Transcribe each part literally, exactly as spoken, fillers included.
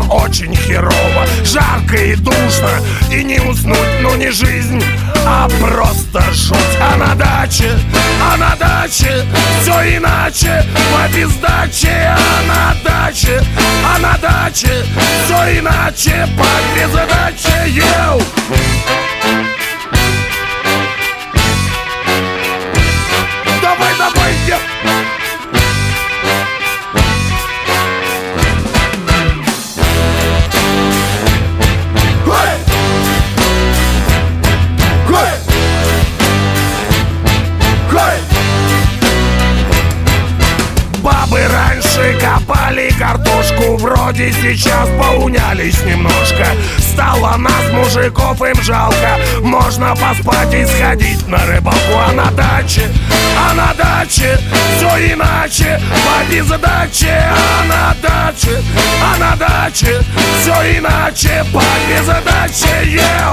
очень херово. Жарко и душно, и не уснуть, ну не жизнь, а просто жуть. А на даче, а на даче все иначе, по пиздаче. А на даче, а на даче все иначе, по пиздаче. Йоу! Давай, давай, я... Бабы раньше копали картошку, вроде сейчас поунялись немножко. Стало нас, мужиков, им жалко. Можно поспать и сходить на рыбалку. А на даче, а на даче все иначе, по пиздаче. А на даче, а на даче все иначе, по пиздаче. Йоу!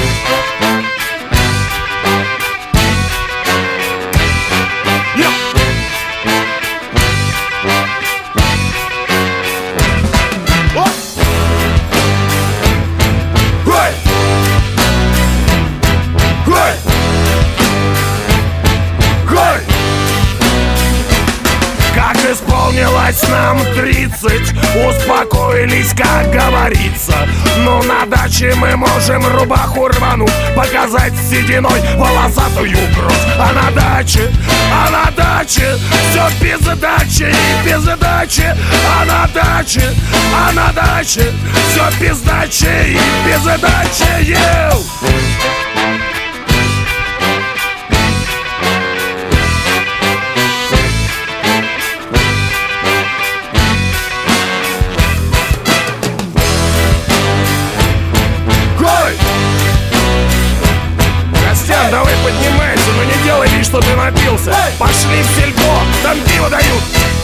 Исполнилось нам тридцать, успокоились, как говорится. Но на даче мы можем рубаху рвануть, показать сединой волосатую грудь. А на даче, а на даче все без дачи и без дачи. А на даче, а на даче все без дачи и без дачи. Йоу! Давай поднимайся, но не делай вид, что ты напился. Пошли в сельпо, там пиво дают.